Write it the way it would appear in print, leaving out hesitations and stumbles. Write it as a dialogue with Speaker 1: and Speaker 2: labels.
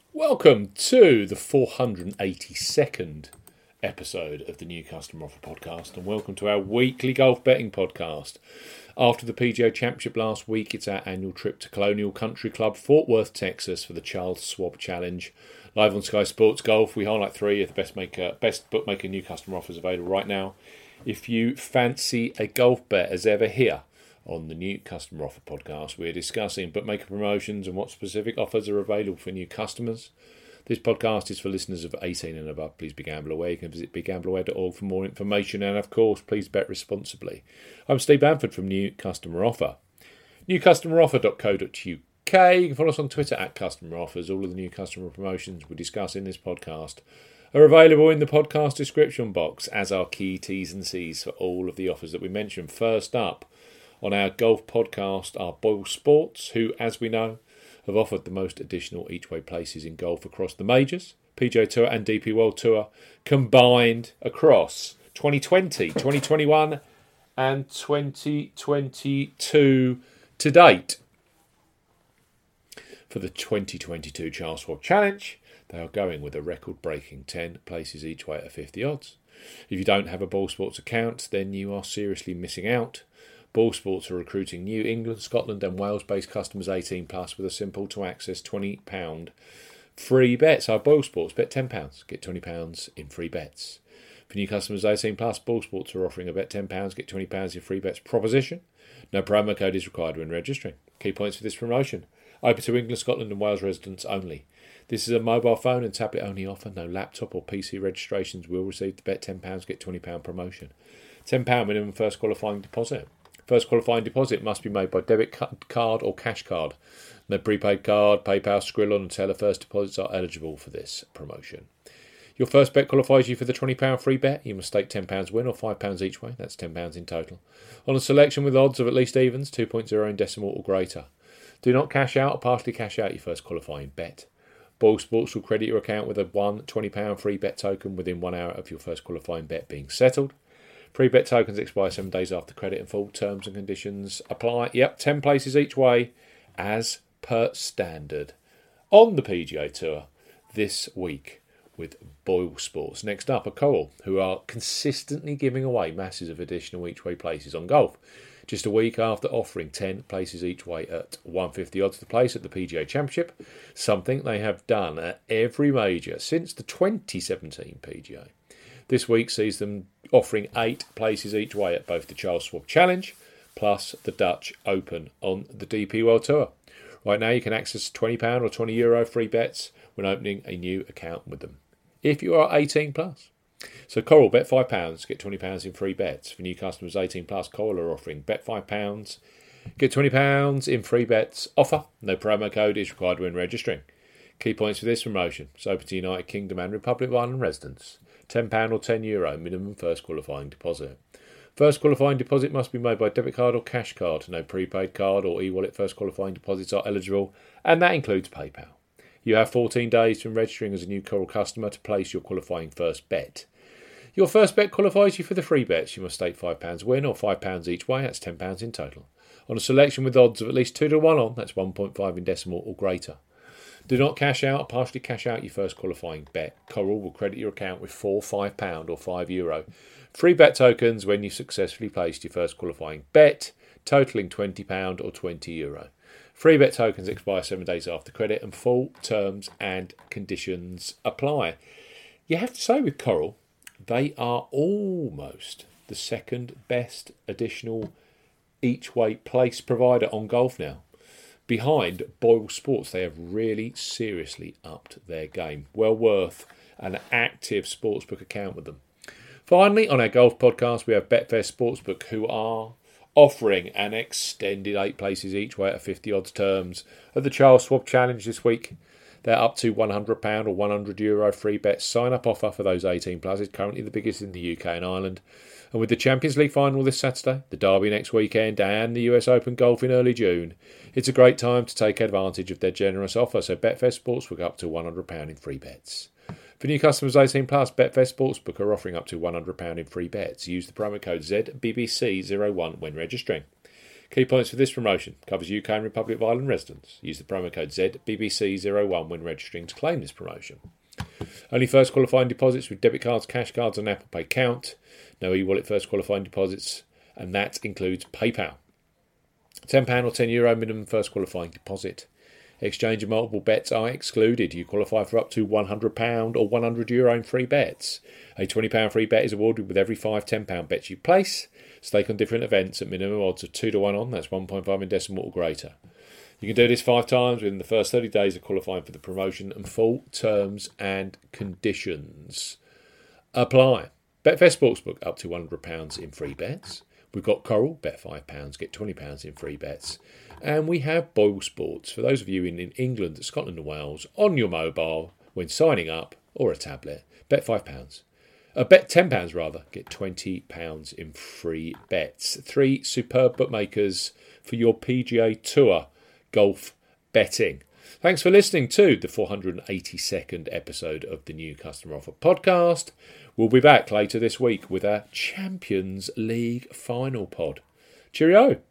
Speaker 1: Welcome to the 482nd episode of the New Customer Offer Podcast, and welcome to our weekly golf betting podcast. After the PGA Championship last week, it's our annual trip to Colonial Country Club, Fort Worth, Texas for the Charles Schwab Challenge. Live on Sky Sports Golf, we highlight three of the best bookmaker new customer offers available right now. If you fancy a golf bet as ever here on the New Customer Offer Podcast, we're discussing bookmaker promotions and what specific offers are available for new customers. This podcast is for listeners of 18 and above. Please be gamble aware. You can visit begambleaware.org for more information, and of course, please bet responsibly. I'm Steve Bamford from New Customer Offer. newcustomeroffer.co.uk. You can follow us on Twitter at Customer Offers. All of the new customer promotions we discuss in this podcast are available in the podcast description box, as are key T's and C's for all of the offers that we mentioned. First up on our golf podcast are Boyle Sports, who, as we know, have offered the most additional each-way places in golf across the majors, PGA Tour and DP World Tour, combined across 2020, 2021 and 2022 to date. For the 2022 Charles Schwab Challenge, they are going with a record-breaking 10 places each way at 50 odds. If you don't have a Boyle Sports account, then you are seriously missing out. Boyle Sports are recruiting New England, Scotland and Wales-based customers 18 plus with a simple to access £20 free bet. So Boyle Sports, bet £10, get £20 in free bets. For new customers 18 plus, Boyle Sports are offering a bet £10, get £20 in free bets proposition. No promo code is required when registering. Key points for this promotion: open to England, Scotland and Wales residents only. This is a mobile phone and tablet only offer. No laptop or PC registrations will receive the bet £10, get £20 promotion. £10 minimum first qualifying deposit. First qualifying deposit must be made by debit card or cash card. No prepaid card, PayPal, Skrill and Teller first deposits are eligible for this promotion. Your first bet qualifies you for the £20 free bet. You must stake £10 win or £5 each way. That's £10 in total. On a selection with odds of at least evens, 2.0 in decimal or greater. Do not cash out or partially cash out your first qualifying bet. Boyle Sports will credit your account with a £20 free bet token within 1 hour of your first qualifying bet being settled. Free bet tokens expire 7 days after credit and full terms and conditions apply. 10 places each way as per standard. On the PGA Tour this week with Boyle Sports. Next up are Coral, who are consistently giving away masses of additional each way places on golf. Just a week after offering 10 places each way at 150 odds to place at the PGA Championship, something they have done at every major since the 2017 PGA. This week sees them offering 8 places each way at both the Charles Schwab Challenge plus the Dutch Open on the DP World Tour. Right now you can access £20 or €20 free bets when opening a new account with them, if you are 18 plus. So Coral, bet £5, get £20 in free bets. For new customers 18 plus, Coral are offering bet £5, get £20 in free bets offer. No promo code is required when registering. Key points for this promotion: it's open to United Kingdom and Republic of Ireland residents. £10 or €10 minimum first qualifying deposit. First qualifying deposit must be made by debit card or cash card. No prepaid card or e-wallet first qualifying deposits are eligible, and that includes PayPal. You have 14 days from registering as a new Coral customer to place your qualifying first bet. Your first bet qualifies you for the free bets. You must stake £5 win or £5 each way. That's £10 in total. On a selection with odds of at least 2 to 1 on, that's 1.5 in decimal or greater. Do not cash out or partially cash out your first qualifying bet. Coral will credit your account with £4, £5 or €5 free bet tokens when you successfully placed your first qualifying bet, totaling £20 or €20. Free bet tokens expire 7 days after credit and full terms and conditions apply. You have to say with Coral, they are almost the second best additional each way place provider on golf now. Behind Boyle Sports, they have really seriously upped their game. Well worth an active sportsbook account with them. Finally, on our golf podcast, we have Betfair Sportsbook, who are offering an extended 8 places each way at 50 odds terms at the Charles Schwab Challenge this week. They're up to £100 or €100 free bet sign-up offer for those 18 plus. It's currently the biggest in the UK and Ireland. And with the Champions League final this Saturday, the Derby next weekend and the US Open Golf in early June, it's a great time to take advantage of their generous offer. So Betfair Sportsbook up to £100 in free bets. For new customers 18 plus, Betfair Sportsbook are offering up to £100 in free bets. Use the promo code ZBBC01 when registering. Key points for this promotion. Covers UK and Republic of Ireland residents. Use the promo code ZBBC01 when registering to claim this promotion. Only first qualifying deposits with debit cards, cash cards and Apple Pay count. No e-wallet first qualifying deposits, and that includes PayPal. £10 or €10 minimum first qualifying deposit. Exchange of multiple bets are excluded. You qualify for up to £100 or €100 in free bets. A £20 free bet is awarded with every 5 £10 bets you place. Stake on different events at minimum odds of 2 to 1 on. That's 1.5 in decimal or greater. You can do this 5 times within the first 30 days of qualifying for the promotion, and full terms and conditions apply. Betfair Sportsbook, up to £100 in free bets. We've got Coral, bet £5, get £20 in free bets. And we have Boyle Sports, for those of you in England, Scotland and Wales, on your mobile when signing up, or a tablet. Bet £5. Bet £10 rather, get £20 in free bets. 3 superb bookmakers for your PGA Tour golf betting. Thanks for listening to the 482nd episode of the New Customer Offer podcast. We'll be back later this week with our Champions League final pod. Cheerio!